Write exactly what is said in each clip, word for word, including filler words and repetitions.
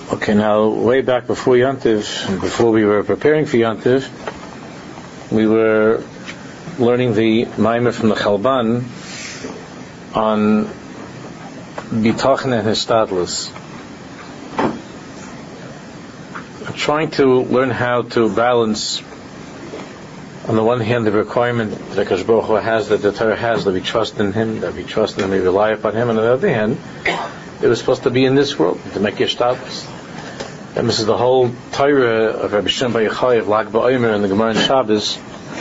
Okay, now, way back before Yantiv, before we were preparing for Yantiv, we were learning the Maimer from the Chalban on Bitachon and Hishtadlus. Trying to learn how to balance, on the one hand, the requirement that Akash Baruch Hu has, that the Torah has, that we trust in Him, that we trust in Him, we rely upon Him, and on the other hand, it was supposed to be in this world, to make Hishtadlus. And this is the whole Torah of Rabbi Shimon Bar Yochai of Lag BaOmer and the Gemara in Shabbos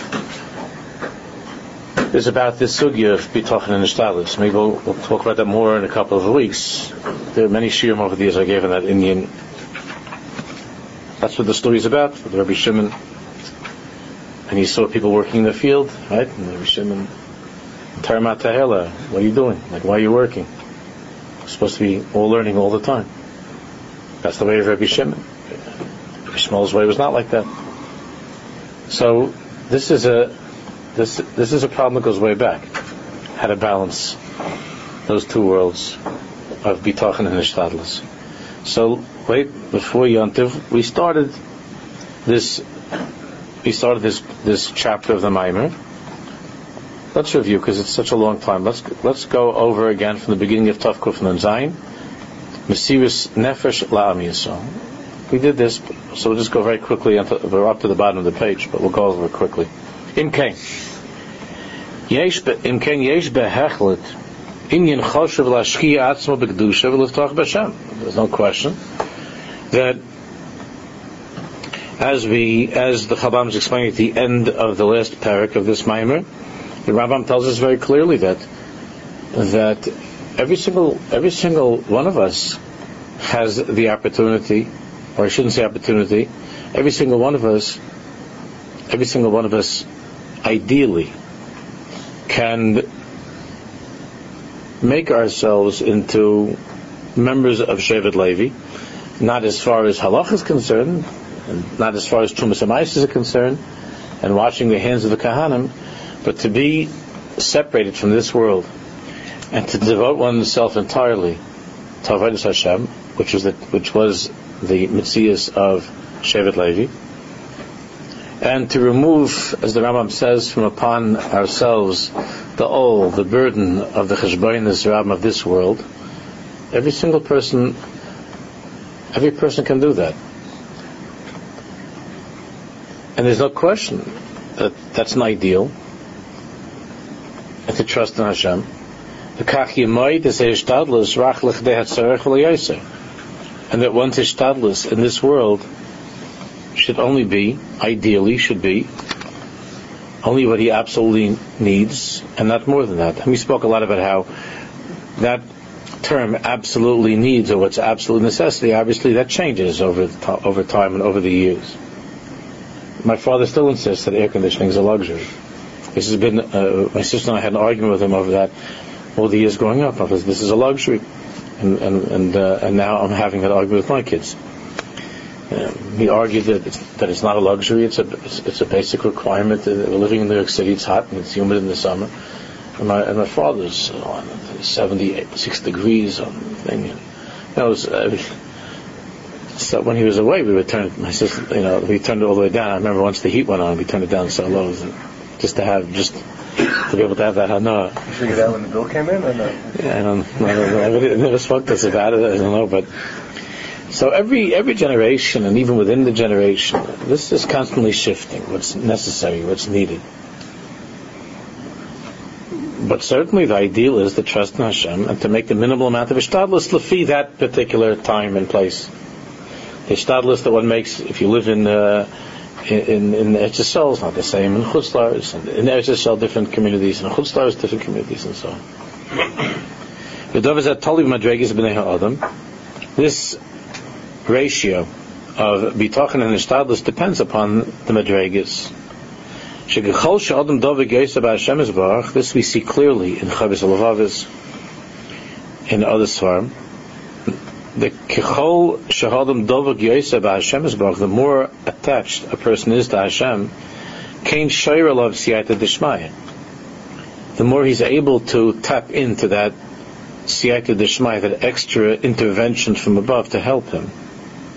is about this sugya of Bitachon and Hishtadlus. Maybe we'll, we'll talk about that more in a couple of weeks. There are many shiurim over the years I gave in that Indian. That's what the story is about, with Rabbi Shimon. And he saw people working in the field, right? And Rabbi Shimon, Tarmat Tahela, what are you doing? Like, why are you working? We're supposed to be all learning all the time. That's the way of Rabbi Shimon. Rabbi Shmuel's way was not like that. So this is a this this is a problem that goes way back. How to balance those two worlds of Bitachon and Hishtadlus. So wait, before Yantiv, we started this we started this this chapter of the Maimer. Let's review because it's such a long time. Let's let's go over again from the beginning of Tav Kuf Nun Zayin. Mesiris Nefesh La'am Yisrael. We did this, so we'll just go very quickly. Until, we're up to the bottom of the page, but we'll go over it quickly. Imkein Yesh Imkein Yesh Behechlet Inyan Choshev Lashkiya Atzmo B'Kedusha V'Liftach B'Shem. There's no question that as we, as the Chabam is explaining at the end of the last parak of this Maimer, the Rambam tells us very clearly that that. Every single, every single one of us has the opportunity, or I shouldn't say opportunity, every single one of us, every single one of us, ideally, can make ourselves into members of Shevet Levi, not as far as halach is concerned, and not as far as Trumas Hamayis is concerned, and washing the hands of the Kahanim, but to be separated from this world, and to devote oneself entirely to Avodas Hashem, which was the, which was the Metzias of Shevet Levi, and to remove, as the Rambam says, from upon ourselves the all, the burden of the Cheshbonos Rambam of this world. Every single person, every person can do that, and there's no question that that's an ideal, and to trust in Hashem. And that one's hishtadlus in this world should only be, ideally should be, only what he absolutely needs, and not more than that. And we spoke a lot about how that term absolutely needs, or what's absolute necessity, obviously that changes over to, over time and over the years. My father still insists that air conditioning is a luxury. This has been, uh, my sister and I had an argument with him over that all the years growing up. Because this is a luxury, and and and, uh, and now I'm having that argument with my kids. Um, he argued that it's, that it's not a luxury; it's a it's, it's a basic requirement. We're living in New York City; it's hot and it's humid in the summer. And my and my father's on seventy-six degrees on the thing. You know, it was, uh, so when he was away, we would turn it. My sister, you know, we turned it all the way down. I remember once the heat went on, we turned it down so low, just to have just. to be able to have that hana. You figured out when the bill came in, or no? Yeah, I don't, I don't know. I never, never spoke to us about it. I don't know, but so every every generation, and even within the generation, this is constantly shifting. What's necessary, what's needed. But certainly, the ideal is to trust in Hashem and to make the minimal amount of hishtadlus lefi that particular time and place. The hishtadlus that one makes if you live in. Uh, In, in Eretz Yisrael, it's not the same. In Chutz La'aretz, in Eretz Yisrael, different communities. In Chutz La'aretz, different communities, and so on. This ratio of Bitachon and Hishtadlus depends upon the Madregas. This we see clearly in Chavis Alavavis, in other Svarim. The Kechol Shahadam Dovak Yosef Hashem Yisbarach, the more attached a person is to Hashem, Kain Shayra Lav Siyata Dishmaya, the more he's able to tap into that Siyata Dishmaya, that extra intervention from above to help him.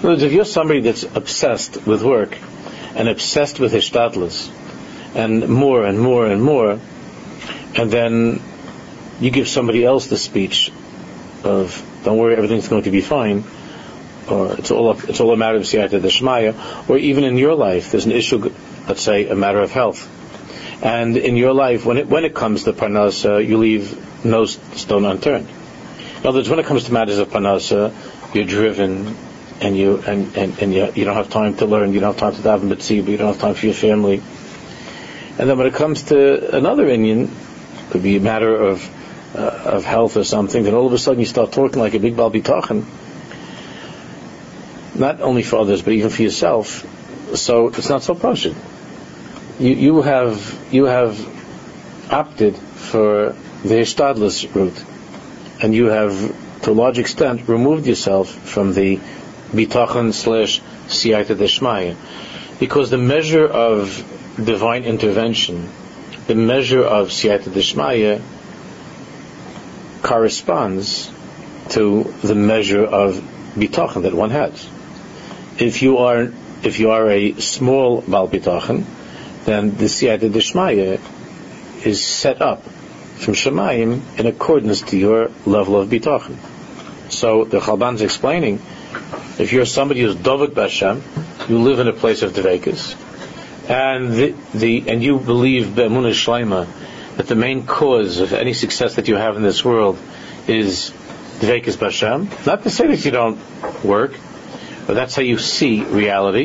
In other words, if you're somebody that's obsessed with work and obsessed with hishtadlus and more and more and more, and then you give somebody else the speech of "Don't worry, everything's going to be fine," or "It's all a, it's all a matter of siyata deshmaya," or even in your life, there's an issue, let's say, a matter of health, and in your life, when it when it comes to parnasa, you leave no stone unturned. In other words, when it comes to matters of parnasa, you're driven, and you and, and, and you, you don't have time to learn, you don't have time to daven b'tzibur, you don't have time for your family. And then when it comes to another inyan, it could be a matter of uh, of health or something, then all of a sudden you start talking like a big bal bitachon, not only for others but even for yourself. So it's not so pashut. You you have you have opted for the hishtadlus route, and you have, to a large extent, removed yourself from the bitachon slash siyata deshmaya, because the measure of divine intervention, the measure of siyata deshmaya, corresponds to the measure of bitachon that one has. If you are if you are a small bal bitachon, then the siyata deshmaya is set up from Shemayim in accordance to your level of bitachon. So the Chalban is explaining, if you're somebody who's dovek b'Hashem, you live in a place of dvekus, and the, the and you believe be'emunah shleima that the main cause of any success that you have in this world is dvekus b'Hashem. Not to say that you don't work, but that's how you see reality.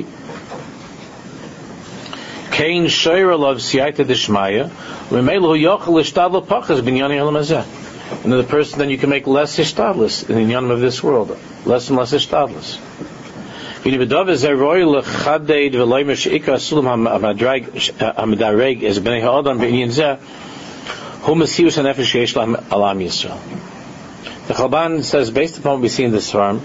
Kain shayra love siyata deshmaya, v'meilu yochel ishtadlo pachas b'nyani halam hazeh. And the person, then you can make less hishtadlus in the inyanim of this world, less and less hishtadlus. V'ni b'dav ezeh roi lechaded v'loy mesh'ikar sulam ha'madareg es b'nei ha'adam b'inyan zeh hu mesirus ha'nefesh yesh lahem al am Yisrael. The Chalban says, based upon what we see in this farm,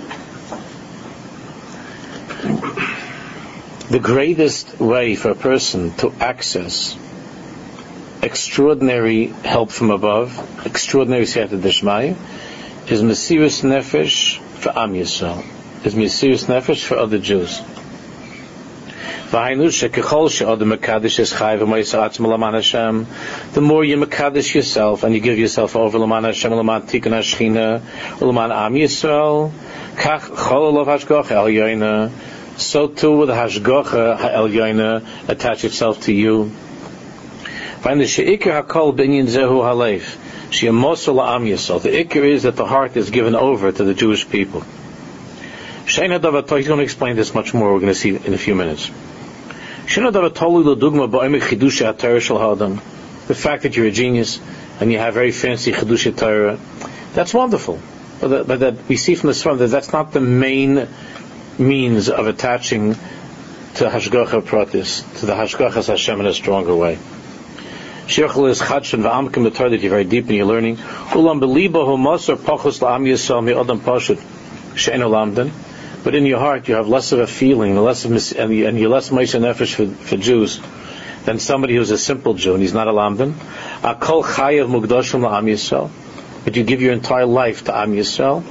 the greatest way for a person to access extraordinary help from above, extraordinary siyata deshmaya, is mesirus nefesh for am Yisrael, is mesirus nefesh for other Jews. The more you mekadesh yourself and you give yourself over l'man Hashem, l'man tikun hashchina, l'man am Yisrael, kach chol olav hashgocha el yoyna, so too with hashgocha el yoyna attach itself to you. Find the she'ikar hakol b'inyan zehu halev, she'yamosel la'am Yisrael. The ikar is that the heart is given over to the Jewish people. Shein hadavar, he's going to explain this much more. We're going to see in a few minutes. The fact that you're a genius and you have very fancy Chiddushei Torah, that's wonderful. But that, but that we see from this from that that's not the main means of attaching to Hashgacha Pratis, to the Hashgachas Hashem in a stronger way. Shirchel is Chadshon v'amkim, the Torah that you're very deep in your learning. Ulam b'libahu masar pachos la'am Yisrael mi'adam pashut she'eno lamdan. But in your heart, you have less of a feeling, less of mis- and you're less Moshe Nefesh for, for Jews than somebody who's a simple Jew and he's not a Lamdan. Akol chayav mugdashim la'am Yisrael. But you give your entire life to Am Yisrael.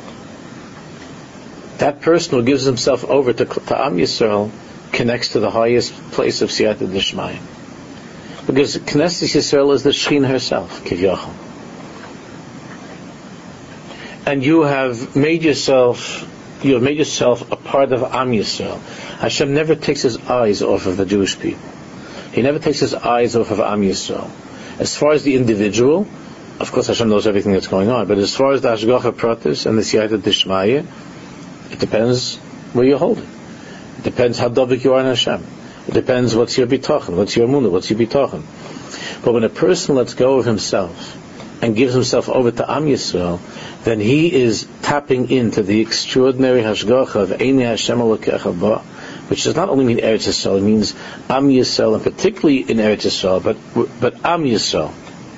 That person who gives himself over to, to Am Yisrael connects to the highest place of siyata deshmaya. Because Knesset Yisrael is the Shekhinah herself, Kivyachal. And you have made yourself You have made yourself a part of Am Yisrael. Hashem never takes His eyes off of the Jewish people. He never takes His eyes off of Am Yisrael. As far as the individual, of course Hashem knows everything that's going on, but as far as the Hashgacha Pratis and the Siyata Dishmaya, it depends where you hold it. It depends how dovek you are in Hashem. It depends what's your bitachon, what's your munah, what's your bitachon. But when a person lets go of himself and gives himself over to Am Yisrael, then he is tapping into the extraordinary hashgacha of Einei Hashem Elokecha Ba, which does not only mean Eretz Yisrael, it means Am Yisrael, and particularly in Eretz Yisrael, but but Am Yisrael.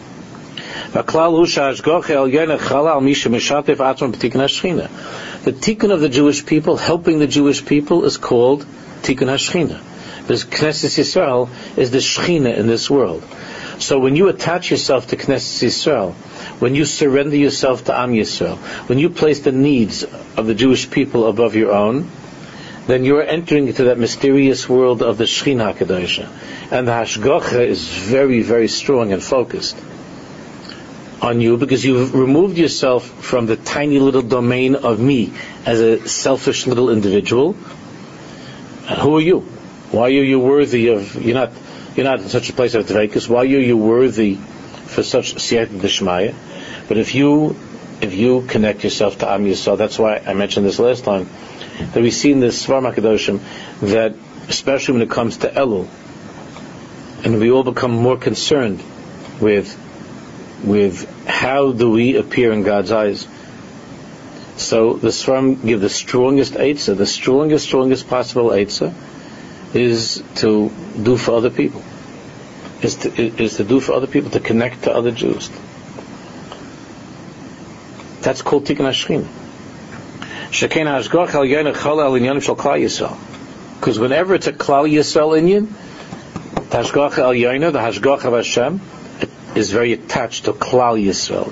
The tikkun of the Jewish people, helping the Jewish people, is called tikkun hashchina. Because Knesset Yisrael is the Shechina in this world. So when you attach yourself to Knesset Yisrael, when you surrender yourself to Am Yisrael, when you place the needs of the Jewish people above your own, then you are entering into that mysterious world of the Shechina HaKadosha. And the Hashgacha is very, very strong and focused on you, because you've removed yourself from the tiny little domain of me as a selfish little individual. And who are you? Why are you worthy of, you're not, you're not in such a place of Dveikus, why are you worthy for such Siyata D'Shmaya? But if you, if you connect yourself to Am Yisrael, that's why I mentioned this last time, that we see in the Svarim HaKadoshim, that especially when it comes to Elul, and we all become more concerned with, with how do we appear in God's eyes. So the Svarim give the strongest eitzah, the strongest, strongest possible eitzah, is to do for other people. Is to, is to do for other people, to connect to other Jews. That's called Tikkun HaShechina. Because whenever it's a Klal Yisrael Inyan, the Hashgacha El Yaina, the Hashgacha of Hashem, is very attached to Klal Yisrael.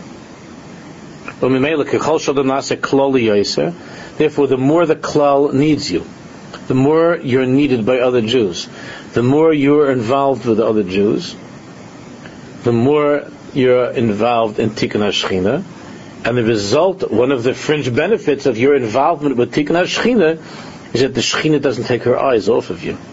Therefore, the more the Klal needs you, the more you're needed by other Jews, the more you're involved with other Jews, the more you're involved in Tikkun HaShechina, and the result, one of the fringe benefits of your involvement with Tikkun HaShechina, is that the Shechina doesn't take her eyes off of you.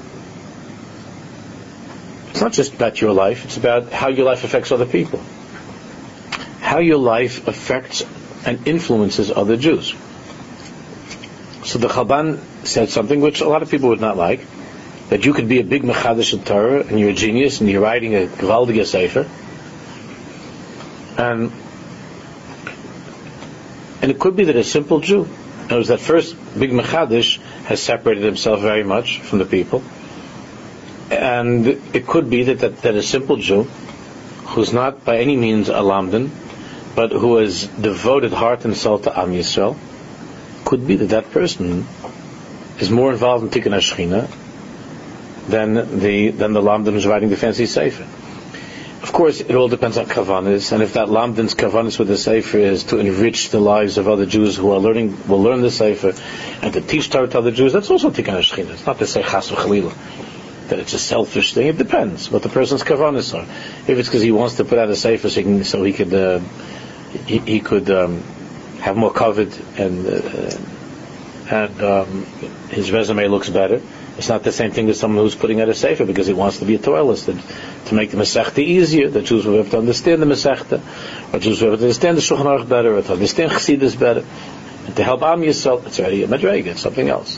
It's not just about your life, it's about how your life affects other people. How your life affects and influences other Jews. So the Chalban said something which a lot of people would not like, that you could be a big Mechadish in Torah, and you're a genius, and you're writing a Gvaldige Sefer, and and it could be that a simple Jew, it was that first big Mechadish, has separated himself very much from the people, and it could be that, that, that a simple Jew, who's not by any means a Lamdan, but who has devoted heart and soul to Am Yisrael, could be that that person is more involved in Tikkun HaShechina than the than the Lamdan who's writing the fancy Sefer. Of course, it all depends on Kavanis, and if that Lamdan's Kavanis with the Sefer is to enrich the lives of other Jews who are learning, will learn the Sefer, and to teach Torah to other Jews, that's also Tikkun HaShechina. It's not to say Chas v'Chalila, that it's a selfish thing. It depends what the person's Kavanis are. If it's because he wants to put out a Sefer so he, can, so he could uh, he, he could um, have more covet and uh, and um, his resume looks better. It's not the same thing as someone who's putting out a sefer because he wants to be a Torahist, and to make the Masechta easier, the Jews will have to understand the Masechta, or Jews will have to understand the Shulchan Aruch better, or to understand Chassidus better, and to help Am Yisrael. It's already a Madrega, it's something else.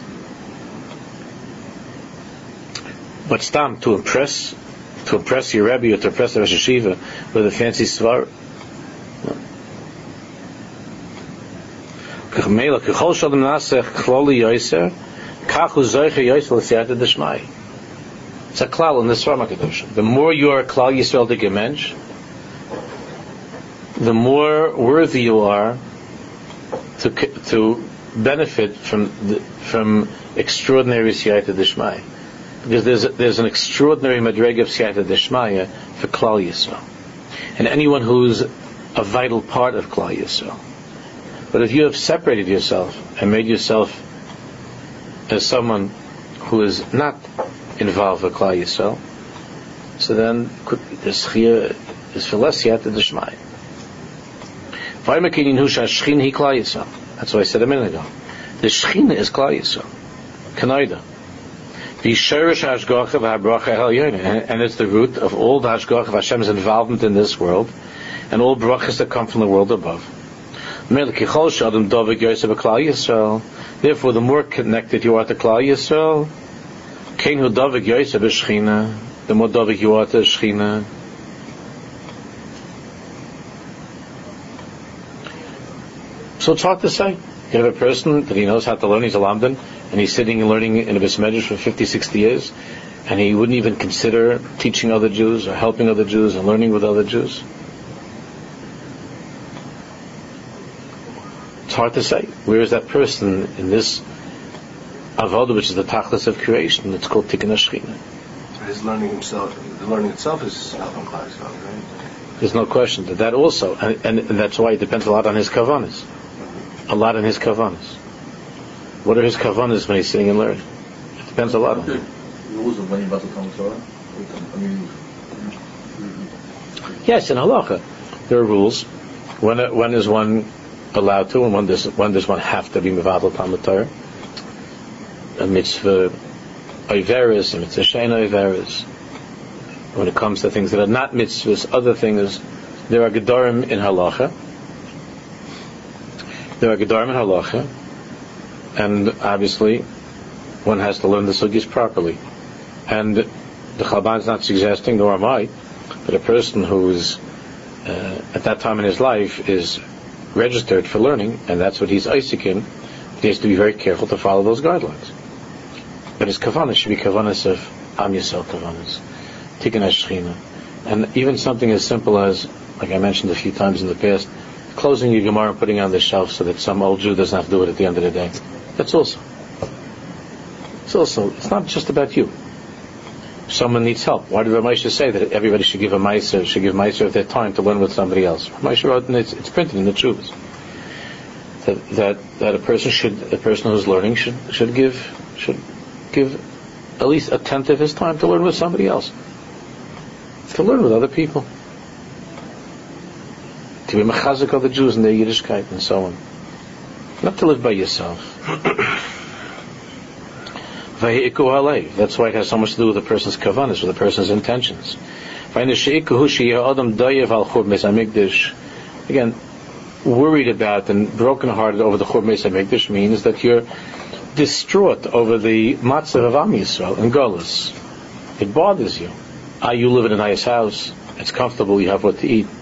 But stam, to impress, to impress your Rebbe or to impress the Rosh Hashiva with a fancy Svar. It's a klal in the Svarim HaKadoshim. The more you are a klal Yisrael de Gemensh, the more worthy you are to to benefit from the, from extraordinary Siyata D'Shmaya. Because there's a, there's an extraordinary madrega of Siyata D'Shmaya for klal Yisrael, and anyone who's a vital part of klal Yisrael. But if you have separated yourself and made yourself as someone who is not involved with Klal Yisrael, so then could be the Schia is for less Siyata D'Shmaya. That's what I said a minute ago. The Shechina is Klal Yisrael. Kanaida. The Sherish Hashgacha v'Habracha El Yaina, and it's the root of all the Hashgacha of Hashem's involvement in this world, and all brachas that come from the world above. Therefore, the more connected you are to Klal Yisrael, the more Davik you are to Shechina. So it's hard to say. You have a person that he knows how to learn, he's a Lamdan, and he's sitting and learning in a Beis Medrash for fifty, sixty years, and he wouldn't even consider teaching other Jews or helping other Jews and learning with other Jews. It's hard to say. Where is that person in this avodah, which is the tachlis of creation? It's called Tikkun HaShechina. So his learning himself, the learning itself is helping Klal Yisrael, right? There's no question that that also, and, and, and that's why it depends a lot on his kavanas, a lot on his kavanas. What are his kavanas when he's sitting and learning? It depends a lot on him. Rules of when you battle Talmud Torah? I mean, yes, in halacha, there are rules. When when is one allowed to, and when does when does one have to be mevatel Talmud Torah? A mitzvah oiveres, a mitzvah sheina oiveres. When it comes to things that are not mitzvahs, other things, there are gedorim in halacha. There are gedorim in halacha, and obviously, one has to learn the sugis properly. And the Chalban is not suggesting, nor am I, that a person who is uh, at that time in his life is registered for learning, and that's what he's Isaac in, he has to be very careful to follow those guidelines. But his kavanas should be kavanas of Am Yisrael kavanas, Tikkun HaShechina, and even something as simple as, like I mentioned a few times in the past, closing your Gemara and putting it on the shelf so that some old Jew doesn't have to do it at the end of the day. That's also. It's also, it's not just about you. Someone needs help. Why did Ramesha say that everybody should give a meiser, should give meiser of their time to learn with somebody else? Ramesha wrote, and it's, it's printed in the Tshuvas, that that that a person should, a person who's learning should should give should give at least a tenth of his time to learn with somebody else, to learn with other people, to be mechazik of the Jews and their Yiddishkeit and so on, not to live by yourself. That's why it has so much to do with a person's kavanas, with a person's intentions. Again, worried about and brokenhearted over the Churban Beis HaMikdash means that you're distraught over the matzah of Am Yisrael and Golus. It bothers you. Ah, you live in a nice house, it's comfortable, you have what to eat.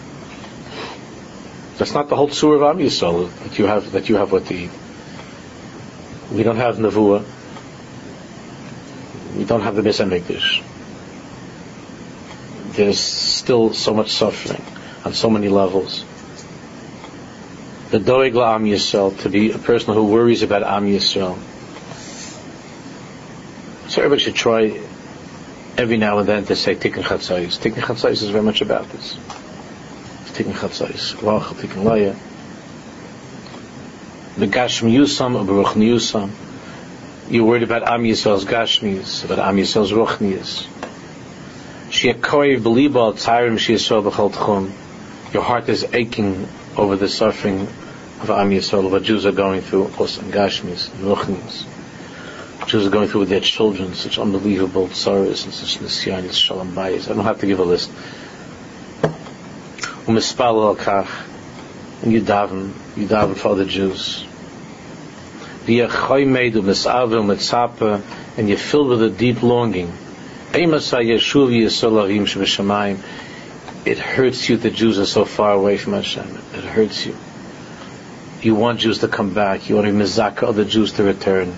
That's not the whole tzur of Am Yisrael, that you have that you have what to eat. We don't have nevuah. We don't have the Beis HaMikdash. There's still so much suffering on so many levels. The doeg la Am Yisrael, to be a person who worries about Am Yisrael. So everybody should try every now and then to say Tikkun Chatzos. Tikkun Chatzos is very much about this. Tikkun Chatzos. Wach, Tikkun Laya. The Gashmi Yusam, Baruch Yusam. You're worried about Am Yisrael's Gashmis, about Am Yisrael's Ruchnias. Your heart is aching over the suffering of Am Yisrael, what Jews are going through, also in Gashmis, and Ruchnias. Jews are going through with their children, such unbelievable sorrows and such nisyanis, shalom bayis. I don't have to give a list. Umispal al kach, and you daven, you daven for the Jews. And you're filled with a deep longing. It hurts you that Jews are so far away from Hashem. It hurts you. You want Jews to come back. You want to mizaka other Jews to return.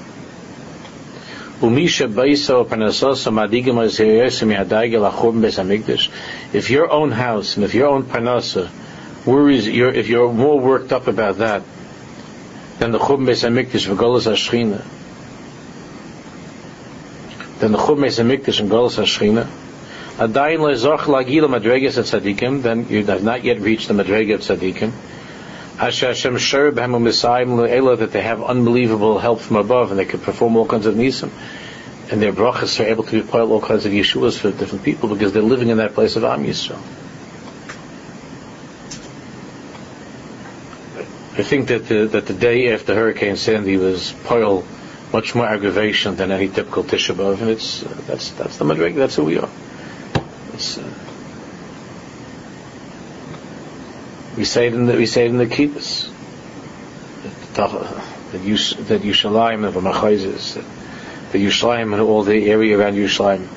If your own house and if your own parnasa worries, you're, if you're more worked up about that than the Churban Beis HaMikdash v'Golus HaShechina, than the Churban Beis HaMikdash and Golus HaShechina, Adayin le'zoch la'gila madregas at tzadikim, then you have not yet reached the madrega of tzadikim. Asher Hashem sher b'hem u'misayim le'ela, that they have unbelievable help from above and they can perform all kinds of nisim, and their brachas are able to be part of all kinds of yeshuas for different people because they're living in that place of Am Yisrael. I think that the, that the day after Hurricane Sandy was poil much more aggravation than any typical Tisha B'Av, and it's uh, that's that's the madrega. That's who we are. It's, uh, we say it in the we say it in the Kibbutz that you that Yerushalayim and V'machayzis, that the Yerushalayim and all the area around Yerushalayim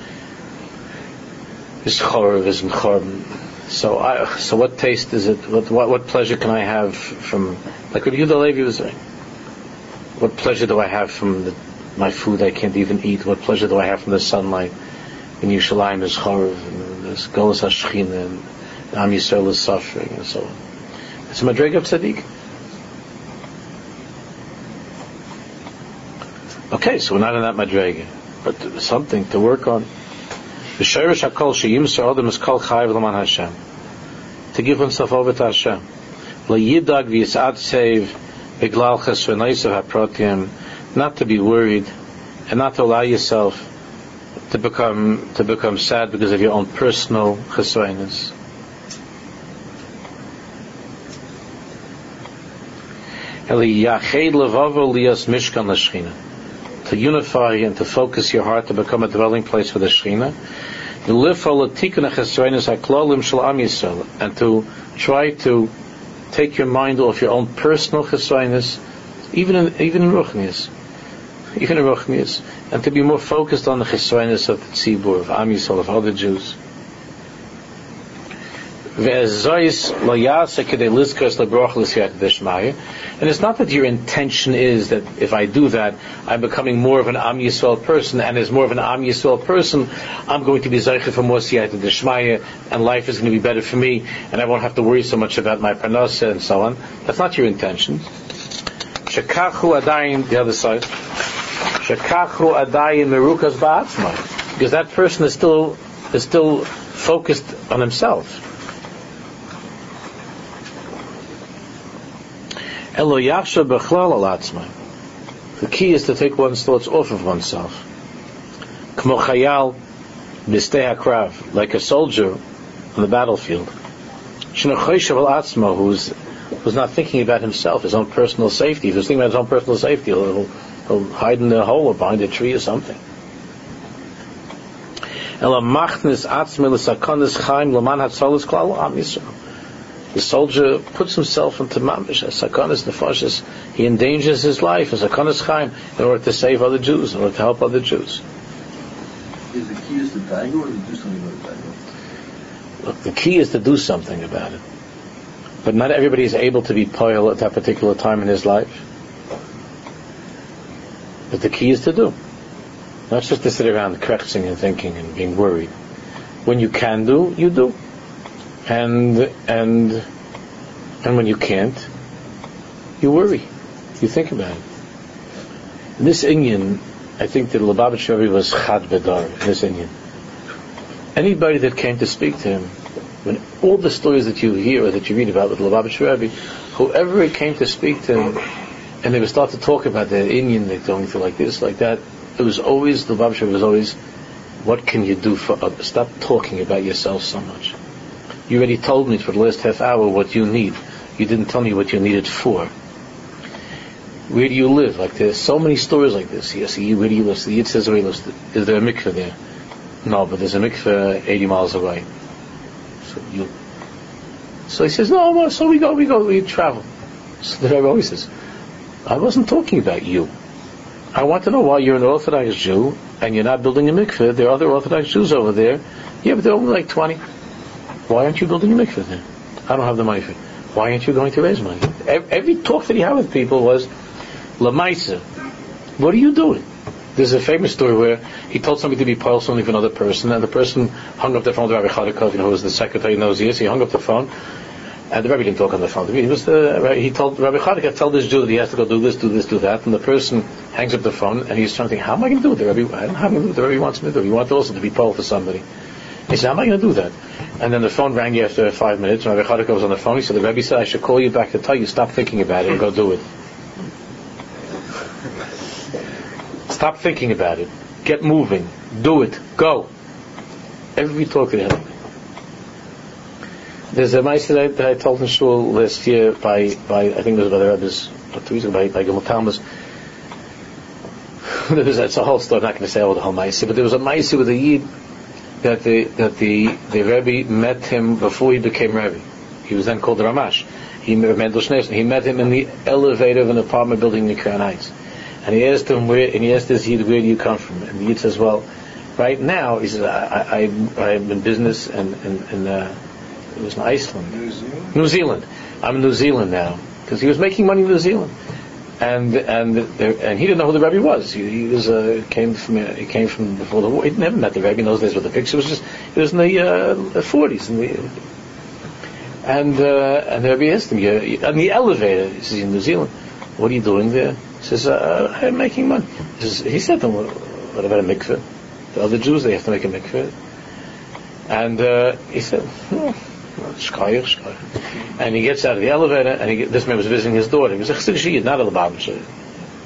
is chorav, is mecharm. So, I, so what taste is it? What, what, what pleasure can I have from, like what Yehuda Levi was saying? What pleasure do I have from the, my food I can't even eat? What pleasure do I have from the sunlight? In Yerushalayim is chorav, and there's Golus HaShechina, and Am Yisrael is suffering, and so on. It's a madrega of tzaddik. Okay, so we're not in that madrega, but something to work on. The Shirish HaKol Sheyimser Adam is Kol Chayiv L'man Hashem, to give himself over to Hashem. L'yidag v'yisad seiv b'glal chesronaisav haprotim, not to be worried, and not to allow yourself to become to become sad because of your own personal chesroinus. To unify and to focus your heart to become a dwelling place for the Shekhinah, and to try to take your mind off your own personal chesroinus, even in, even in Ruchnius, even in Ruchnius, and to be more focused on the chesroinus of the Tzibur, of Am Yisrael, of other Jews. And it's not that your intention is that if I do that, I'm becoming more of an Am Yisrael person, and as more of an Am Yisrael person, I'm going to be Zaycha for more Siyata D'Shmaya, and life is going to be better for me, and I won't have to worry so much about my Parnasa and so on. That's not your intention. Shekachu Adayin, the other side. Shekachu Adayin Merukas Ba'atzma, because that person is still is still focused on himself. The key is to take one's thoughts off of oneself. Like a soldier on the battlefield, who's who's not thinking about himself, his own personal safety. If he's thinking about his own personal safety, he'll, he'll hide in a hole or behind a tree or something. The soldier puts himself into mamish, as sakanas nefashis. He endangers his life as sakanas chaim in order to save other Jews, in order to help other Jews. Is the key is to die or to do something about it? Look, the key is to do something about it. But not everybody is able to be poil at that particular time in his life. But the key is to do. Not just to sit around creching and thinking and being worried. When you can do, you do. And and and when you can't, you worry. You think about it. In this Inyan, I think that Lubavitch Rebbe was chad bedar in this Inyan. Anybody that came to speak to him, when all the stories that you hear or that you read about with Lubavitch Rebbe, whoever came to speak to him, and they would start to talk about their Inyan, they're going through like this, like that, it was always, Lubavitch Rebbe was always, what can you do for others? Stop talking about yourself so much. You already told me for the last half hour what you need. You didn't tell me what you need it for. Where do you live? Like there's so many stories like this. Yes, where do you live? The Yid says where he lives. Is there a mikveh there? No, but there's a mikveh eighty miles away. So you. So he says, no, well, so we go, we go, we travel. So the Rebbe always says, I wasn't talking about you. I want to know why you're an Orthodox Jew and you're not building a mikveh. There are other Orthodox Jews over there. Yeah, but they're only like twenty. Why aren't you building a mikveh then? I don't have the money for it. Why aren't you going to raise money? Every talk that he had with people was, Lamaisa, what are you doing? There's a famous story where he told somebody to be poil something for another person, and the person hung up the phone to Rabbi Chadikov, you know, who was the secretary in those years. He hung up the phone, and the Rabbi didn't talk on the phone to me. He was the, he told Rabbi Chadikov, tell this Jew that he has to go do this, do this, do that, and the person hangs up the phone, and he's trying to think, how am I going to do it? The Rabbi, I don't know how I'm going to do it. The Rabbi wants me to do it. He wants also to be poil for somebody. He said, how am I going to do that? And then the phone rang you after five minutes. Rabbi Chadikov was on the phone. He said, the Rebbe said, I should call you back to tell you, stop thinking about it and go do it. Stop thinking about it. Get moving. Do it. Go. Every talk that he had. There's a mice that I, that I told in shul last year by, by I think it was by the Rebbe's, by, by Gimel Talmud. It's a whole story. I'm not going to say all the whole mice, but there was a mice with a Yid that the that the the Rebbe met him before he became Rebbe. He was then called the Ramash. He Mendel Schneerson. He met him in the elevator of an apartment building in Crown Heights, and he asked him where. And he asked this Yid, where do you come from? And the Yid says, well, right now, he says, I, I, I'm in business and in, in, in uh, it was in Iceland, New Zealand. New Zealand. I'm in New Zealand now because he was making money in New Zealand. And and there, and he didn't know who the Rebbe was. He, he was uh, came from uh, he came from before the war. He'd never met the Rebbe in those days with the picture. It was just it was in the uh, forties. In the, and uh, and the Rebbe asked him, you, you, on the elevator, he says, in New Zealand, what are you doing there? He says, uh, I'm making money. He, says, he said to him, what, what about a mikveh? The other Jews, they have to make a mikveh. And uh, he said, oh, Shkayach, Shkayach. And he gets out of the elevator, and he get, this man was visiting his daughter. He was a Chassidish Yid, not a Lubavitcher.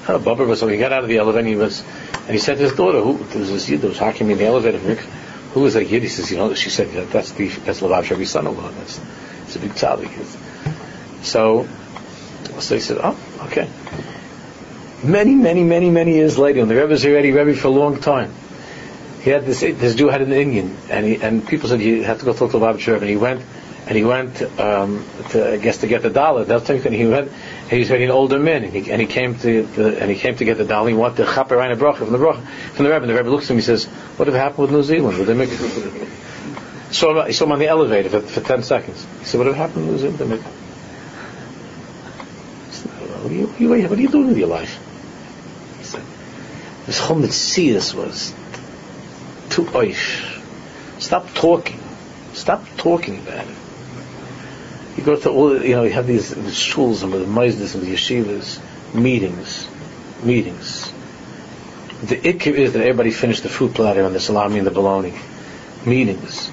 a bumper, but so he got out of the elevator and he was, and he said to his daughter, who, there was this yid that was hacking me in the elevator, who was that yid? He says, you know, she said, yeah, that's the, that's Lavav Shevi's son-in-law, that's, it's a big tzaddik. So, so he said, oh, okay. Many, many, many, many years later, and the Rebbe was already Rebbe for a long time, he had this, this Jew had an Indian, and he, and people said, you have to go talk to Lavav Shevi, and he went, and he went, um, to, I guess to get the dollar, that's the thing, he went, and he was an older man, and he, and he came to, the, and he came to get the dollar, he wanted to chaper rein a bracha from the bracha, from the Rebbe, and the Rebbe looks at him, he says, what have happened with New Zealand? Did they make it? So he saw him on the elevator for, for ten seconds. He said, what have happened with New Zealand? They make it. He said, what are you, what are you, what are you doing with your life? He said, this whole Metzias was too oish. Stop talking. Stop talking about it. You go to all, you know, you have these shuls and the maizdas and the yeshivas, meetings, meetings. The ikkiv is that everybody finished the fruit platter and the salami and the bologna. Meetings.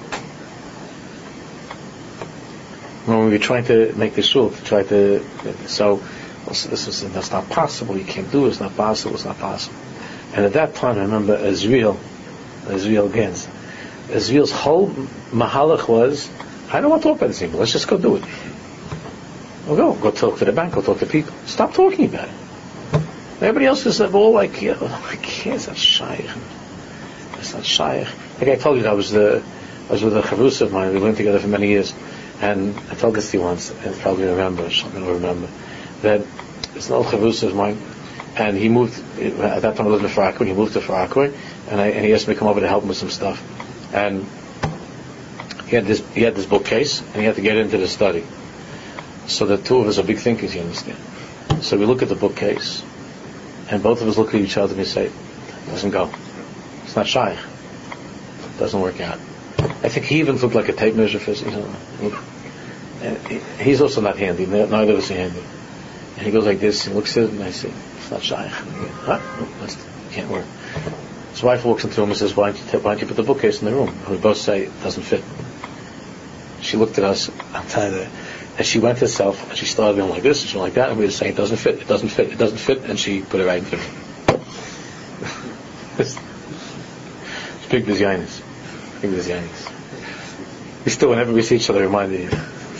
When we were trying to make the shul, to try to, so, this was, that's not possible, you can't do it, it's not possible, it's not possible. And at that time, I remember Israel, Israel Gens, Israel's whole mahalach was, I don't want to talk about this anymore. Let's just go do it. We'll go. Go talk to the bank. Go talk to people. Stop talking about it. Everybody else is all like, you know, I can't. It's not shaykh. It's not shaykh. Like I told you, I was the, I was with a chavrusa of mine. We went together for many years, and I told this to you once, and probably remember. I'm going to remember that it's an old chavrusa of mine, and he moved. At that time, I lived in Far Rockaway. He moved to Far Rockaway, and I and he asked me to come over to help him with some stuff, and. He had this. He had this bookcase, and he had to get into the study. So the two of us are big thinkers, you understand. So we look at the bookcase, and both of us look at each other and we say, "It doesn't go. It's not shaykh. It doesn't work out." I think he even looked like a tape measure for us. You know. And he's also not handy. Neither of us are handy. And he goes like this. He looks at it, and I say, "It's not shaykh." Huh? No, it can't work. His wife walks into the room and says, "Why don't you, t- why don't you put the bookcase in the room?" And we both say, "It doesn't fit." She looked at us, I'm telling you, and she went herself, and she started going like this, and she went like that, and we were saying, it doesn't fit, it doesn't fit, it doesn't fit, and she put it right into it. It's big desyanis. Big desyanis. We still, whenever we see each other, remind you,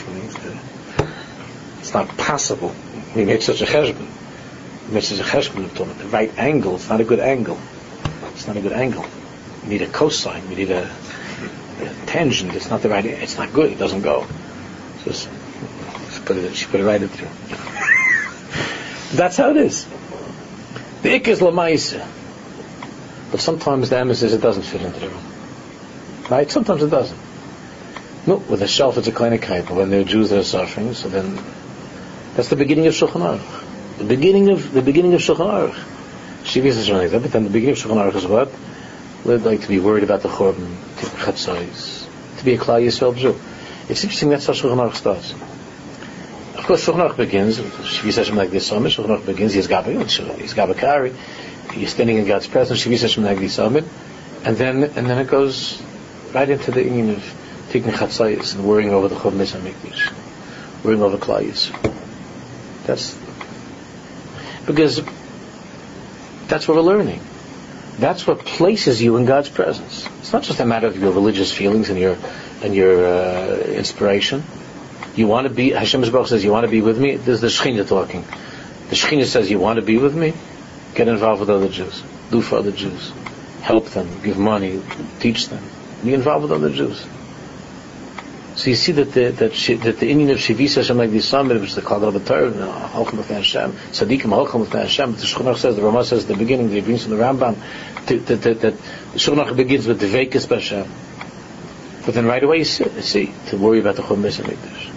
it's not possible. We made such a cheshbon. We made such a cheshbon, the right angle, it's not a good angle. It's not a good angle. We need a cosine, we need a tangent. It's not the right. It's not good. It doesn't go. Just, just put it. She put it right into it. That's how it is. The ik is lamaisa, but sometimes the emes is it doesn't fit into the room. Right? Sometimes it doesn't. No, with a shelf it's a kleine kite, but when there are Jews that are suffering, so then that's the beginning of Shulchan Aruch. The beginning of the beginning of Shulchan Aruch. Shivis is like that, but then the beginning of Shulchan Aruch is what? We'd like to be worried about the Chorban, to Chatzais, to be a Klal Yisrael Jew. It's interesting, that's how Shulchan Aruch starts. Of course, Shulchan Aruch begins, Shivis Hashem like this summit, Shulchan Aruch begins, he's Gabba, he's Gabba Kari, he's standing in God's presence, Shivis Hashem like this summit, and then, and then it goes right into the union of Tikn Chatzais and worrying over the Chorban HaMikdash, worrying over Klal Yisrael. That's, because that's what we're learning. That's what places you in God's presence. It's not just a matter of your religious feelings and your and your uh, inspiration. You want to be, Hashem Yisrael says, you want to be with me? This is the Shekhinah talking. The Shekhinah says, you want to be with me? Get involved with other Jews. Do for other Jews. Help them. Give money. Teach them. Be involved with other Jews. So you see that the that, she, that the Indian of Shivis Hashem like the Summit, which is the Kal of the Torah, Halchim with Hashem, Tzadikim Halchim with Hashem. The Shulchan Aruch says, the Ramah says, at the beginning, he brings from the Rambam, that the Shulchan Aruch begins with the Veikus B'Hashem. But then right away you see, you see to worry about the Chum Beis HaMikdash.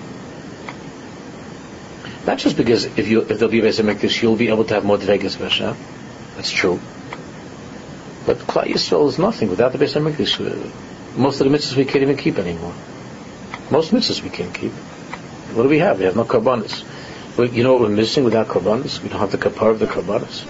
Not just because if you if there'll be a Beis HaMikdash, you'll be able to have more Veikus B'Hashem. That's true. But Klal Yisrael is nothing without the Beis HaMikdash. Most of the mitzvahs we can't even keep anymore. Most mitzvahs we can't keep. What do we have? We have no karbanis. Well, you know what we're missing without karbanis? We don't have the kapar of the karbanis.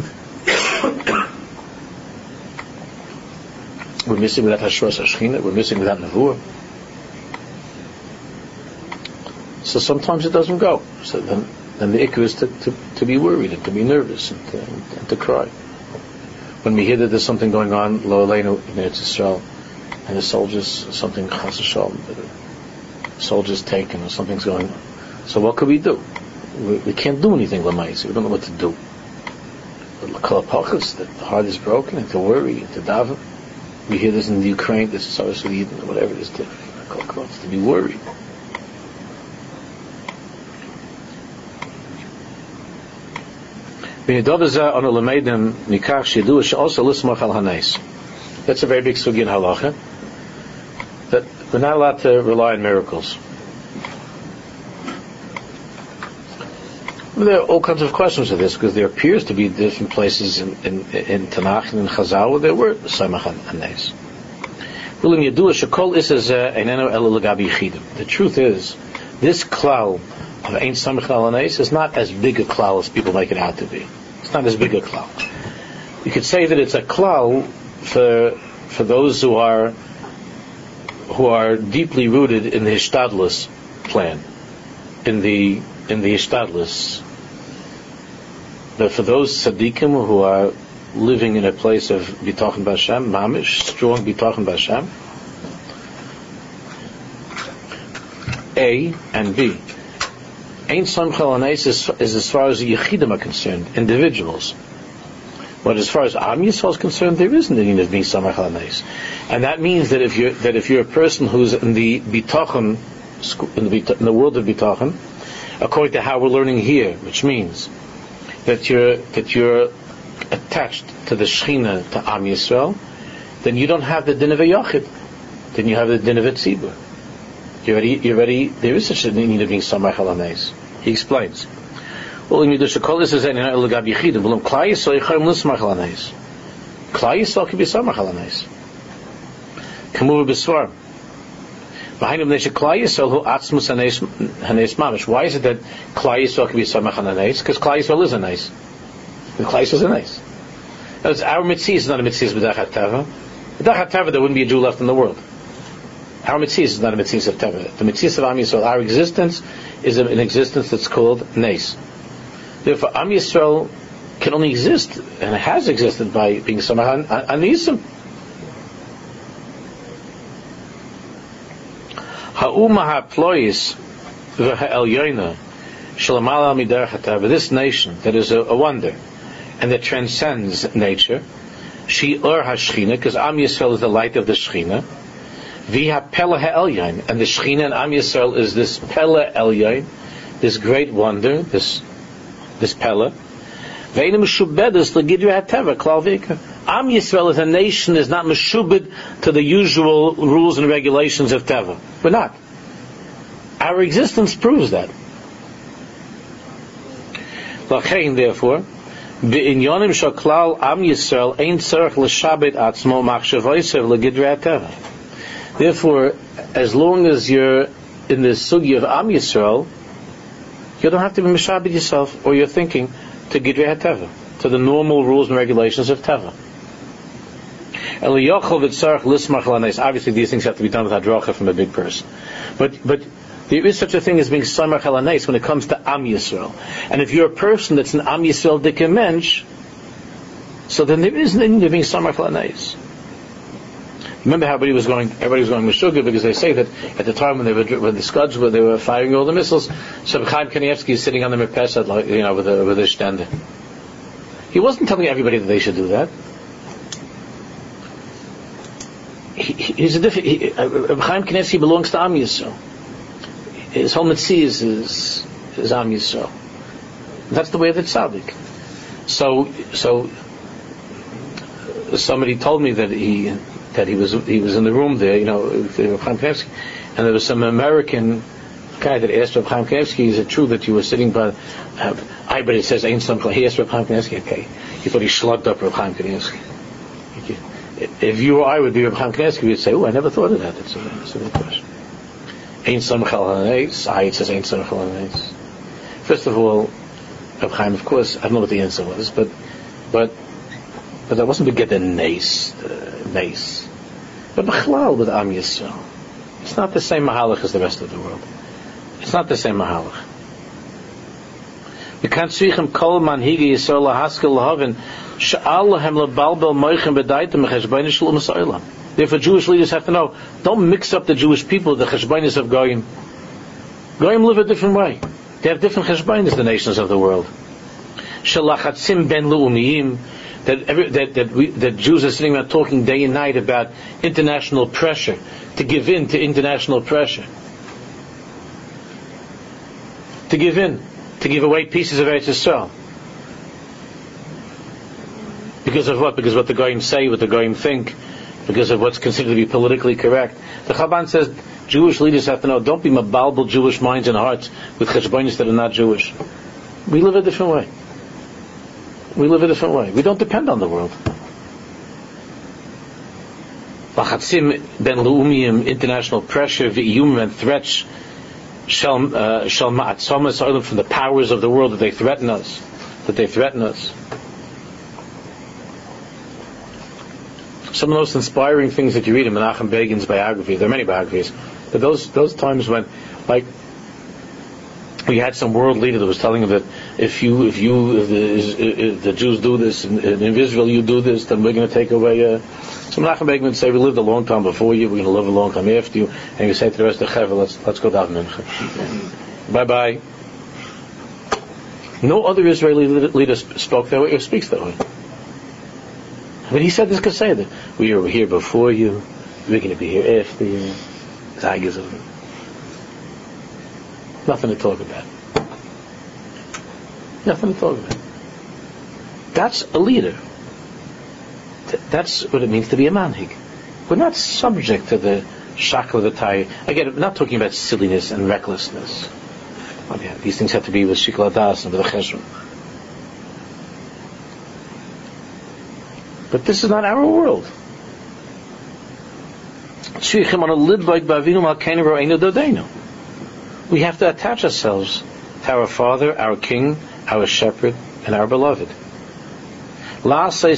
We're missing without Hashras Hashchina. We're missing without Nevuah. So sometimes it doesn't go. So then, then the ikr is to, to, to be worried and to be nervous and to, and to cry. When we hear that there's something going on, lo aleinu in Eretz Yisrael, and the soldiers, something chas v'shalom, the soldiers taken or something's going on. So what could we do? We, we can't do anything l'mayis. We don't know what to do. But the heart is broken, and to worry, and to daven. We hear this in the Ukraine, this is Sarah Sweden, or whatever it is, to, to be worried. That's a very big sugi in halacha, that we're not allowed to rely on miracles. There are all kinds of questions to this, because there appears to be different places in, in, in Tanakh and in Chazal where there were Samach HaNes. The truth is, this klal of Ein Samach HaNes is not as big a klal as people make it out to be. It's not as big a klal. You could say that it's a klal for for those who are who are deeply rooted in the Hishtadlus plan, in the in the Hishtadlus. But for those tzaddikim who are living in a place of bitachon b'Hashem, mamish, strong bitachon b'Hashem, A and B. Ein Samach HaNes is, is as far as the Yechidim are concerned, individuals. But as far as Am Yisrael is concerned, there isn't any need of being Samach HaNes. And that means that if you're, that if you're a person who's in the bitachon, in the, in the world of bitachon, according to how we're learning here, which means that you're, that you're attached to the Shechina, to Am Yisrael, then you don't have the din of a Yachid. Then you have the din of a Tzibur. You're already, you're already, there is such a need of being Samach HaNes. He explains. Well, in Yiddush Kol this is an Elagab Yechidim. Well, Klai Yisrael Yichayim L'Samach HaNes. Klai Yisrael can be Samach HaNes. Kamur B'Svar. Behind him, there's a Klai Yisrael who Atzmus HaNes Mamish. Why is it that Klai Yisrael can be Samach HaNes? Because Klai Yisrael is a Nes. The Klai Yisrael is a Nes. That's our Mitzvah is not a Mitzvah B'Dach HaTeva. B'Dach HaTeva, there wouldn't be a Jew left in the world. Our mitzvah is not a mitzvah of Teva. The mitzvah of Am Yisrael, our existence, is an existence that's called Nes. Therefore, Am Yisrael can only exist, and it has existed, by being Samach HaNisim. Ha'umah ha'plois v'ha'elyoina sh'lamala miderech HaTeva. This nation that is a, a wonder, and that transcends nature, she ur ha'shchina, because Am Yisrael is the light of the Shechina. Viha Pella Ha'elyon, and the Shechina and Am Yisrael is this Pella Elyon, this great wonder, this this Pella. Ve'ina Meshubedes L'Gidra HaTeva Klal V'Ikar. Am Yisrael as a nation is not meshubed to the usual rules and regulations of Teva. We're not. Our existence proves that. L'chein, therefore, B'inyonim Shaklal Am Yisrael Ein Tzarech L'Shabed Atzmo Machshavoysev L'Gidra HaTeva. Therefore, as long as you're in the sugi of Am Yisrael, you don't have to be mishabed yourself or your thinking to Gidrei HaTeva, to the normal rules and regulations of Teva. Obviously, these things have to be done with hadracha from a big person, but but there is such a thing as being Samach HaNes when it comes to Am Yisrael. And if you're a person that's an Am Yisrael dikke mensch, so then there isn't any being Samach HaNes. Remember how everybody was going, everybody was going Meshuggah, because they say that at the time when they were, when the Scuds were, they were firing all the missiles, so Chaim Kanievsky is sitting on the Merpesad, like, you know, with a, with a stender. He wasn't telling everybody that they should do that. He, he's a different, he, uh, Chaim Kanievsky belongs to Am Yisrael. His whole mitzvah is, is, is Am Yisrael. That's the way of the tzaddik. So, so, somebody told me that he, that he was he was in the room there, you know, with Chaim Kanievsky, and there was some American guy that asked Reb Chaim Kanievsky, is it true that you were sitting by, uh, I, but it says Ein Samach, he asked Reb Chaim Kanievsky, okay, he thought he slugged up Reb Chaim Kanievsky. If you or I would be Reb Chaim Kanievsky, we'd say, oh, I never thought of that, that's a, that's a good question. Ein Samach HaNes, I, it says Ein Samach HaNes. First of all, Reb Chaim, of course, I don't know what the answer was, but, but, but that wasn't to get the nace, uh, nace. But B'chlal with Am Yisrael, it's not the same mahalach as the rest of the world. It's not the same mahalach. You can't see him kol manhigi yisrael lahaskel lahavin she'al lahem lebalbel moichem b'daitem cheshbonish shel u'masaylam. Therefore, Jewish leaders have to know: don't mix up the Jewish people with the cheshbonis of goyim. Goyim live a different way. They have different cheshbonis, the nations of the world. Shelachatzim ben lu'umiyim. That, every, that, that, we, that Jews are sitting around talking day and night about international pressure, to give in to international pressure. To give in, to give away pieces of Eretz Yisrael. Because of what? Because of what the Goyim say, what the Goyim think, because of what's considered to be politically correct. The Chabad says Jewish leaders have to know: don't be mabalbal Jewish minds and hearts with cheshbonis that are not Jewish. We live a different way. We live a different way. We don't depend on the world. Lachatzim ben lu'umiyim, international pressure, v'iyum and threats, shall ma'atzomas from the powers of the world that they threaten us, that they threaten us. Some of the most inspiring things that you read in Menachem Begin's biography, there are many biographies, but those those times when, like, we had some world leader that was telling him that if you, if you, if the, if the Jews do this, and in Israel you do this, then we're going to take away. Uh, so Menachem Begin would say, we lived a long time before you, we're going to live a long time after you, and he would say to the rest of the Chaver, let's let's go down Mincha. Bye bye. No other Israeli leader spoke that way or speaks that way. But he said this Kaseda. We were here before you, we're going to be here after you. Zayism. Nothing to talk about. Nothing to talk about. That's a leader. That's what it means to be a manhig. We're not subject to the shakla of the tai. Again, I'm not talking about silliness and recklessness. Okay, these things have to be with shikla das and with a cheshron. But this is not our world. We have to attach ourselves to our Father, our King, our Shepherd, and our Beloved. With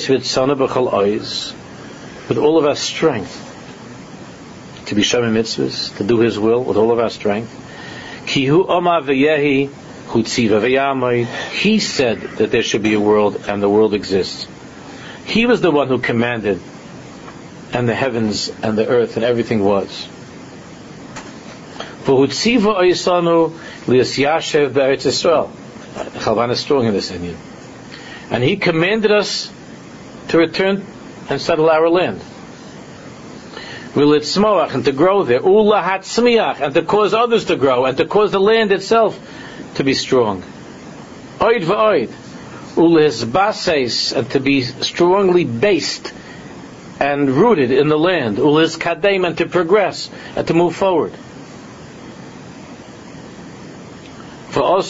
all of our strength, to be Shem mitzvahs, to do His will with all of our strength. He said that there should be a world, and the world exists. He was the one who commanded, and the heavens and the earth and everything was. Chalvan is strong in this Indian. And He commanded us to return and settle our land. And to grow there. And to cause others to grow. And to cause the land itself to be strong. And to be strongly based and rooted in the land. And to progress and to move forward. It's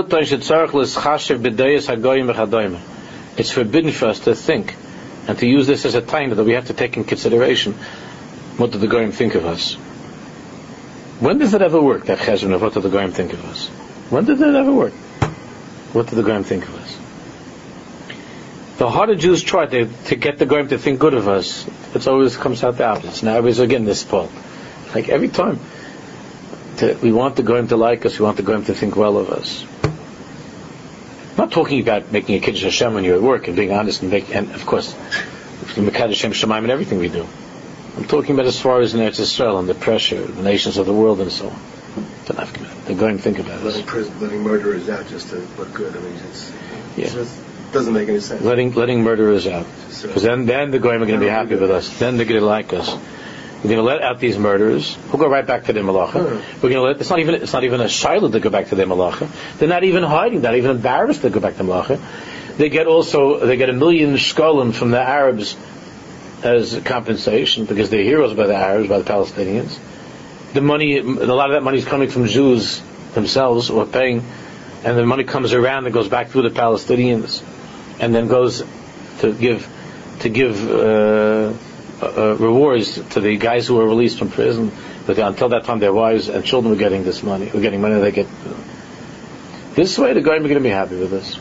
forbidden for us to think and to use this as a time that we have to take in consideration. What do the Goyim think of us? When does it ever work, that cheshbon of what do the Goyim think of us? When did it ever work? What do the Goyim think of us? The harder Jews try to, to get the Goyim to think good of us, it always comes out the opposite. Now it's again this fault. Like every time. To, we want the Goyim to like us, we want the Goyim to think well of us. I'm not talking about making a Kiddush Hashem when you're at work and being honest and make, and of course, Mekadosh Shem Shemaim and everything we do. I'm talking about as far as in Eretz Yisrael and the pressure, the nations of the world and so on. The Goyim think about letting, us. Letting murderers out just to look good. I mean, it's, yeah. it's just, it doesn't make any sense. Letting letting murderers out, because then then the Goyim are going to be happy with us. Then they're going to like us. We're going to let out these murderers. We'll go right back to their malacha. Mm-hmm. We're going to let. It's not even. It's not even a shiloh to go back to their malacha. They're not even hiding. They're not even embarrassed to go back to malacha. They get also. They get a million shkolim from the Arabs as compensation because they're heroes by the Arabs, by the Palestinians. The money. A lot of that money is coming from Jews themselves who are paying, and the money comes around and goes back through the Palestinians, and then goes to give to give. Uh, Uh, rewards to the guys who were released from prison. But until that time, their wives and children were getting this money. We're getting money. They get this way. The Goyim are going to be happy with us,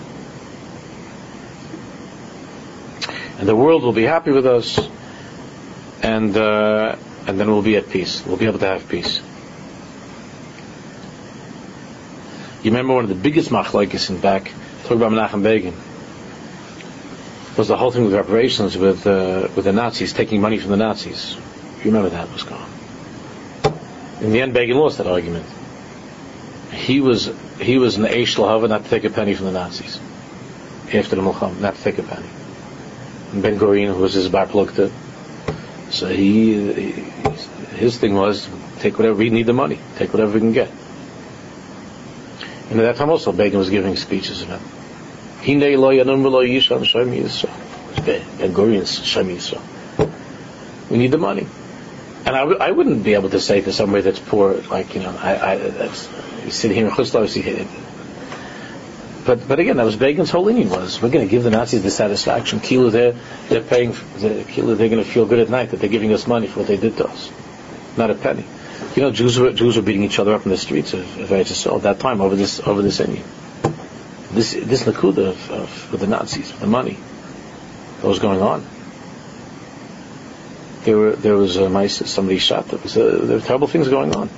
and the world will be happy with us, and uh, and then we'll be at peace. We'll be able to have peace. You remember one of the biggest machlokes in back, talking about Menachem Begin, was the whole thing with reparations with uh, with the Nazis, taking money from the Nazis. You remember that was gone. In the end, Begin lost that argument. He was he was an Eish Lahava not to take a penny from the Nazis after the Milcham, not to take a penny. And Ben Gurion, who was his bar plukta, so he, he his thing was take whatever we need the money, take whatever we can get. And at that time also, Begin was giving speeches about Hinei lo yanum v'lo yisham Shem Yisrael. Ben Gurion's Shem Yisrael. We need the money. And I, w- I wouldn't be able to say to somebody that's poor, like, you know, I, I that's, you sit here in Chutzlav, you hit it. But, but again, that was Begin's whole leaning was, we're going to give the Nazis the satisfaction. Kilo, they're, they're paying, the, Kilo, they're going to feel good at night that they're giving us money for what they did to us. Not a penny. You know, Jews were, Jews were beating each other up in the streets of, of Eretz Yisrael at that time over this, over this Indian. This, this Nakuda of, of, with the Nazis, the money that was going on. There were there was a mice somebody shot. There was a, there were terrible things going on.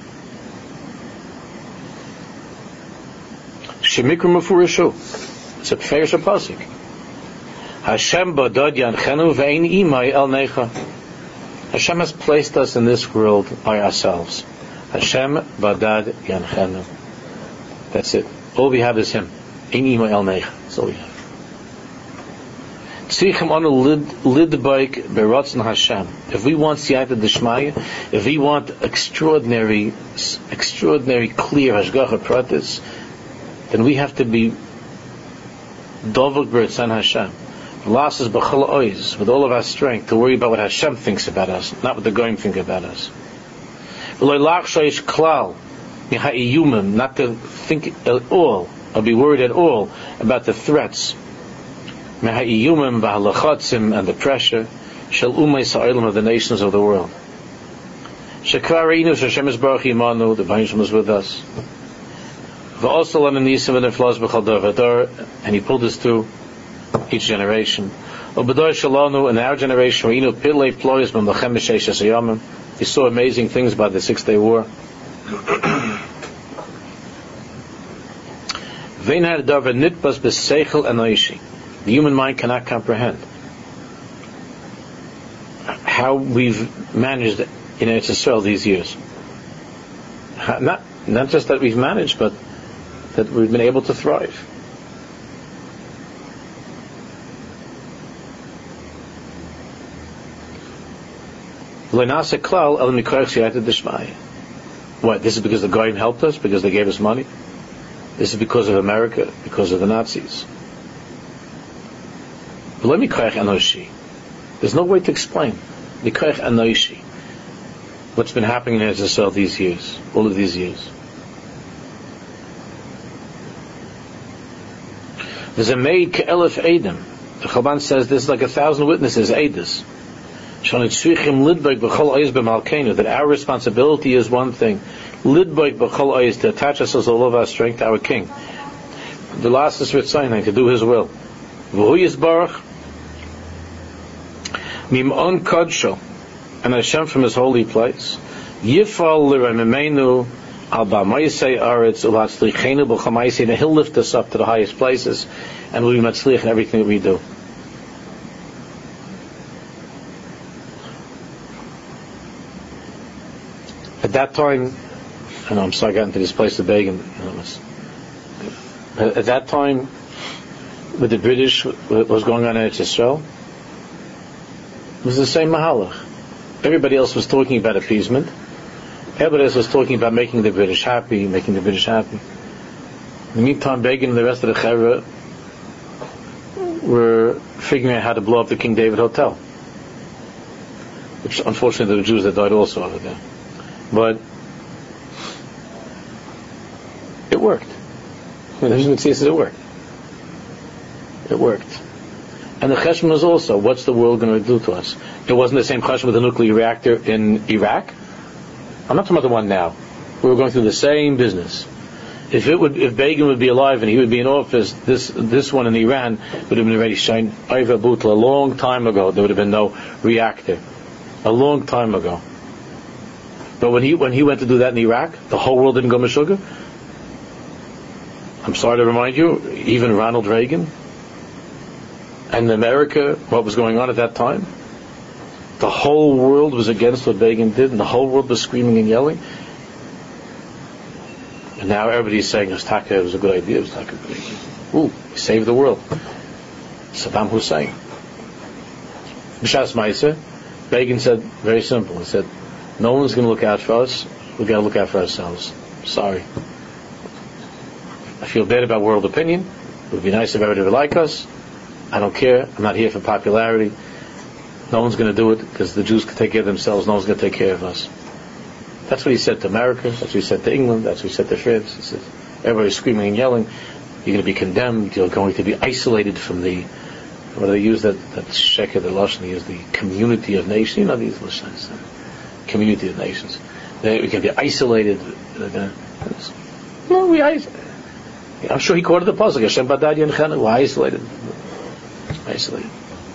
Shemikra Mefurishu. It's a Ferish Pasuk. Hashem badad yanchenu ve'ein imay el necha. Hashem has placed us in this world by ourselves. Hashem badad yanchenu. That's it. All we have is Him. Ein imay el necha. That's all we have. If we want siyata d'shmaya, if we want extraordinary, extraordinary clear hashgacha pratis, then we have to be dovuk b'ritzon Hashem, lasses b'chol ois, with all of our strength, to worry about what Hashem thinks about us, not what the goyim think about us. Klal, not to think at all, or be worried at all about the threats, and the pressure shall umay sa'ilim of the nations of the world. Shekvarinu Hashem is baruch imanu, the Bnei was with us. V'osel ananisim v'neflas b'chal dor v'dor, and He pulled us through each generation. Ubedor shalanu, in our generation, reinu pilei ployes b'mlachem b'sheish asayamim. We saw amazing things by the Six Day War. Vein had davar nitbas b'seichel anoishi. The human mind cannot comprehend how we've managed in Eretz Yisrael these years. Not, not just that we've managed, but that we've been able to thrive. What? This is because the Goyim helped us? Because they gave us money? This is because of America? Because of the Nazis? There's no way to explain what's been happening in Eretz Yisrael these years, all of these years. There's a maid ke'elef edim. The Chalban says this is like a thousand witnesses, edus. That our responsibility is one thing, to attach ourselves all of our strength to our King. The last is Ritzayin, to do His will. V'hu yisbarach mim'on kodsho, and Hashem from His holy place, yifal l'ramimenu al ba'maisei aretz u'latzlichenu b'chamaisei, and He'll lift us up to the highest places, and we'll be matzlich in everything that we do. At that time, I know I'm sorry I got into this place of begging. At that time, with the British, what was going on in Eretz Yisrael, it was the same mahalach. Everybody else was talking about appeasement. Everybody else was talking about making the British happy, making the British happy. In the meantime, Begin and the rest of the Chevra were figuring out how to blow up the King David Hotel, which unfortunately there were Jews that died also over there. But it worked. I mean, the Hizbut says it worked. It worked. And the cheshbon was also, what's the world going to do to us? It wasn't the same cheshbon with the nuclear reactor in Iraq. I'm not talking about the one now. We were going through the same business. If it would, if Begin would be alive and he would be in office, this this one in Iran would have been already shined over Butla a long time ago. There would have been no reactor, a long time ago. But when he when he went to do that in Iraq, the whole world didn't go Meshuggah. I'm sorry to remind you, even Ronald Reagan and America, what was going on at that time, the whole world was against what Begin did, and the whole world was screaming and yelling. And now everybody's saying, Taka, it was a good idea, it was Taka. Ooh, he saved the world. Saddam Hussein. B'shas Maisa, Begin said, very simple, he said, no one's going to look out for us, we've got to look out for ourselves. Sorry. I feel bad about world opinion. It would be nice if everybody would like us. I don't care. I'm not here for popularity. No one's going to do it because the Jews can take care of themselves. No one's going to take care of us. That's what he said to America. That's what he said to England. That's what he said to France. He said, everybody's screaming and yelling. You're going to be condemned. You're going to be isolated from the, what do they use that, that sheker, the Lashon, they use the community of nations. You know these Lashons. Community of nations. They, we can be isolated. No, we isolated. I'm sure he quoted the pasuk. Hashem badad yenchenu. We're isolated. Isolated.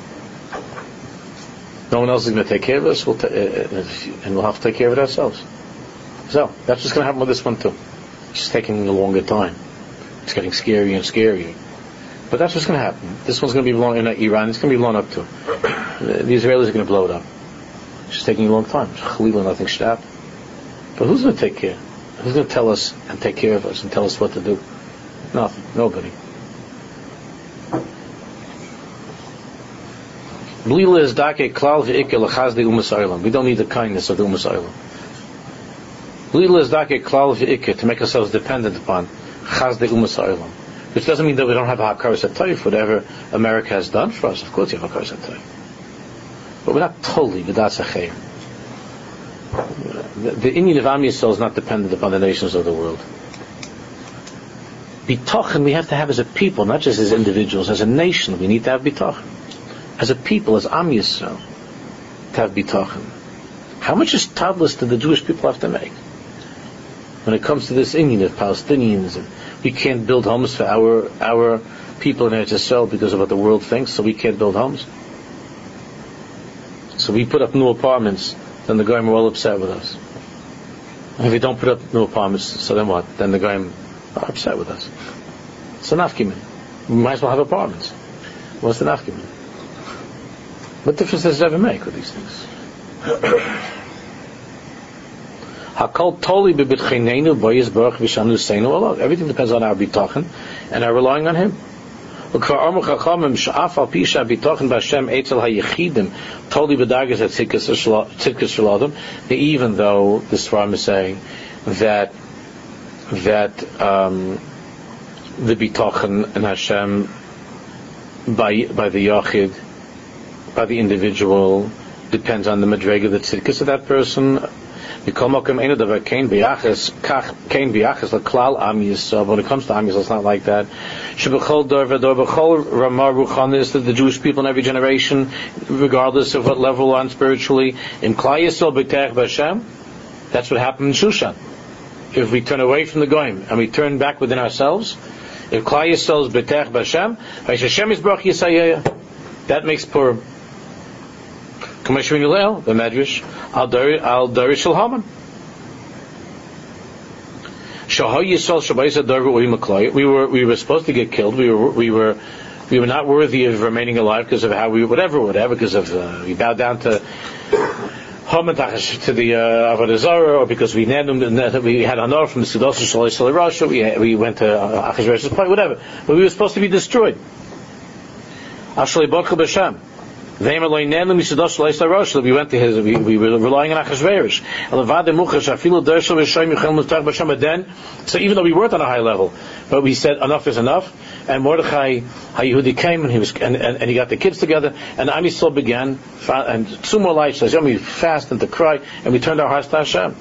No one else is going to take care of us, we'll ta- uh, and we'll have to take care of it ourselves. So that's what's going to happen with this one too. It's just taking a longer time. It's getting scarier and scarier. But that's what's going to happen. This one's going to be blown in Iran. It's going to be blown up too. The Israelis are going to blow it up. It's just taking a long time. Chalila, nothing should happen. But who's going to take care? Who's going to tell us and take care of us and tell us what to do? Nothing. Nobody. We don't need the kindness of the Umas Olam. To make ourselves dependent upon Chazdei Umas Olam. Which doesn't mean that we don't have a Hakaras HaTorah, whatever America has done for us. Of course you have Hakaras HaTorah. But we're not totally B'das HaCheir. The, the Inyan of Am Yisrael is not dependent upon the nations of the world. Bitochen we have to have as a people, not just as individuals, as a nation. We need to have bitochen. As a people, as Am Yisrael, to have bitochen. How much is tavlis do the Jewish people have to make? When it comes to this Indian of Palestinians, and we can't build homes for our our people in Eretz Yisrael because of what the world thinks, so we can't build homes. So we put up new apartments, then the Goyim are all upset with us. And if we don't put up new apartments, so then what? Then the Goyim are upset with us. It's a nafkimin. We might as well have apartments. What's the nafkimin? What difference does it ever make with these things? Hakol toli bebitchinenu boyes baruch v'shanu seinu alot. Everything depends on our bitachon and our relying on Him. Ukvar armu chachamim sh'af al pisha bitachon b'Hashem etzel hayechidim toli b'dargas at tzidkas sh'ladam. Even though the Sfarim is saying that that um, the bitachon and Hashem by by the yachid, by the individual, depends on the madrega, the tzidkas of that person. When it comes to Am Yisrael, it's not like that. The Jewish people in every generation, regardless of what level we're on spiritually, that's what happened in Shushan. If we turn away from the Goyim and we turn back within ourselves, if Klal Yisrael is B'tech B'Hashem, Hashem is Baruch Yisayeh, that makes Purim. The Medrash al Darish Shel Haman. We were we were supposed to get killed. We were we were we were not worthy of remaining alive because of how we whatever whatever because of uh, we bowed down to Haman to the uh, Avodah Zarah, or because we we had honor from the Sudos Shalei Russia. We we went to Achashverosh's place, whatever. But we were supposed to be destroyed. Ashlei Baruch B'Shem. We went to his, we, we were relying on Achashverosh. But then, so even though we weren't on a high level, but we said enough is enough, and Mordechai HaYehudi came and he was, and, and, and he got the kids together, and Am Yisrael began, and two more lights, we fast and to cry, and we turned our hearts to Hashem.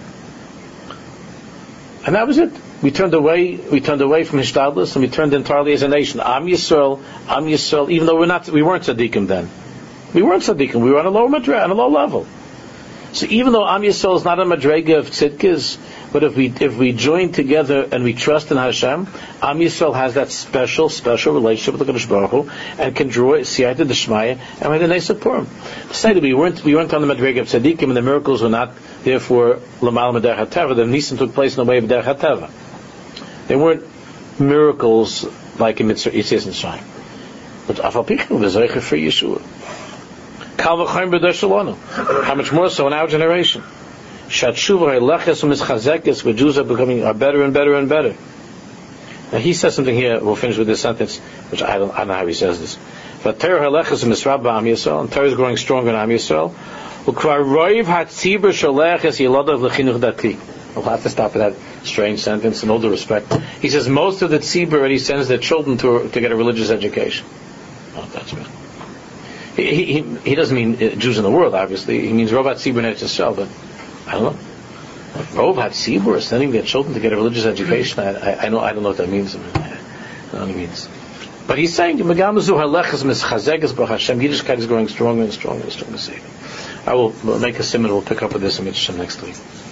And that was it. We turned away. We turned away from Hishtadlus, and we turned entirely as a nation. Am Yisrael, Am Yisrael. Even though we're not, we weren't tzaddikim then. We weren't tzaddikim. We were on a low madrega, on a low level. So even though Am Yisrael is not a madrega of tzidkis, but if we if we join together and we trust in Hashem, Am Yisrael has that special special relationship with the Kadosh Baruch Hu and can draw siyata d'shmaya and with the Neis Purim. Say that we weren't we weren't on the madrega of tzaddikim, and the miracles were not therefore l'mal Derech HaTeva. The Nisim took place in the way of Derech HaTeva. They weren't miracles like in Mitzvah Yitzias Mitzrayim. But Afal Pichon was Zeicher for Yeshua. Kal v'chaim b'dor shalonu. How much more so in our generation? Shat Shuva ha'leches u'mischazekes, where Jews are becoming are better and better and better. Now he says something here. We'll finish with this sentence, which I don't, I don't know how he says this. But Torah ha'leches u'misrab ba'am Yisrael, and Torah is growing stronger in Am Yisrael. U'kvar roiv ha'tzibur shaleches yiladav l'chinuch dati. We'll have to stop at that strange sentence. In all due respect, he says most of the tzibur already sends their children to to get a religious education. Oh, that's right. He, he, he doesn't mean Jews in the world, obviously. He means Rov HaTzibur in Eretz Yisrael, but I don't know. Rov HaTzibur is sending their children to get a religious education. I, I, I know I don't know what that means. I don't know what it means. But he's saying Megamazu Halechas Mischazeges Baruch Hashem. Yiddishkeit is growing stronger and stronger and stronger. I will make a simon. We'll pick up with this in Mitzvah next week.